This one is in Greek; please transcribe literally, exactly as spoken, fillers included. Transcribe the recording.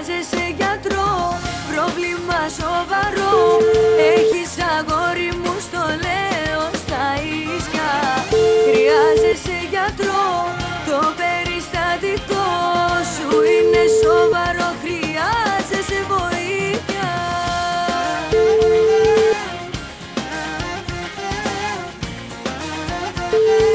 Χρειάζεσαι γιατρό, πρόβλημα σοβαρό. Έχεις αγόρι μου, στο λέω στα ίσια. Χρειάζεσαι γιατρό, το περιστατικό σου είναι σοβαρό. Χρειάζεσαι βοήθεια. Yeah.